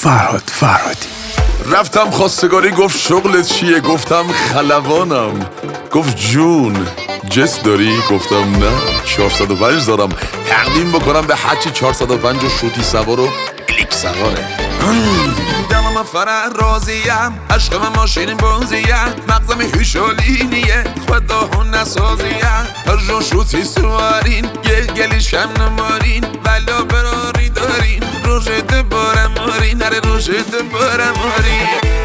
فرهادی. رفتم خواستگاری گفت شغلت چیه؟ گفتم خلبانم. گفت جون جس داری؟ گفتم نه 405 دارم تقدیم بکنم به هرچی 405 و شوتی سوار و کلیک سواره. دلم فرازیم عشق من ماشین بازیم مغزم هوشالینیه خدا هون نسازیم هر جا شوتی سوارین یه گلیش هم نمارین بلا براری دارین روشت بارم مارین نره روشت بارم مارین.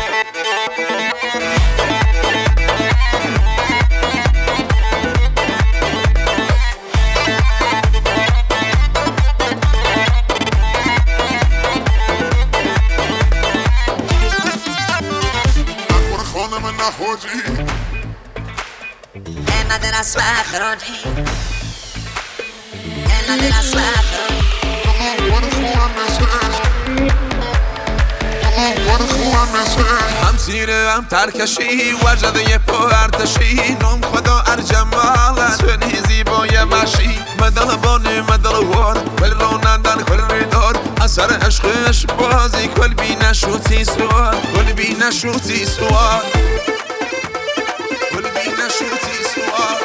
مدرس و اخراجی مدرس و اخراجی هم سیره هم ترکشی وجده یه پا ارتشی نام خدا ارجماله سنی زیبای مشی مدل بانی مدل وار کل رانندن کل ریدار اثر عشقش بازی کل بی نشوتی سوار کل بی نشوتی سوار کل بی نشوتی سوار.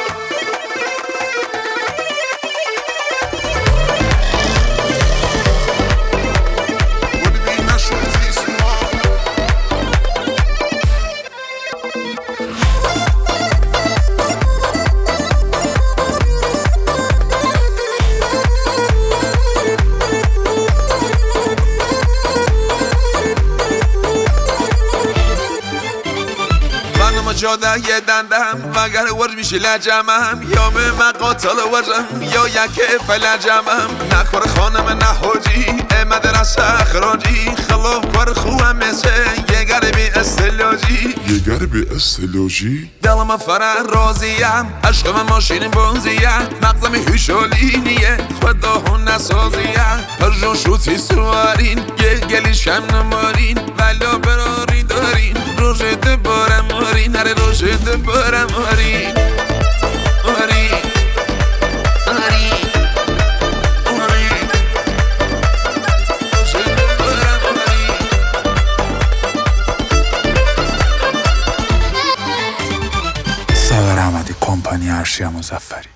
جاده یه دندم مگر ورج میشه لجمم یا به مقاتل ورجم یا یک فلجمم نکار خانم نحوجی مدرس اخراجی خلاف کار خوهم مثل یه گربی استلوجی دلم فرازیم عشق من ماشین بازیم مغزم هوشالینیه خدا هون نسازیم هر جا شوتی سوارین یه گلیش هم نمارین بلا براری دارین روشت بارم مارین نره روشت بارم مارین مارین مارین مارین روشت بارم مارین. ساغر احمدی کمپانی ارشیا مظفری.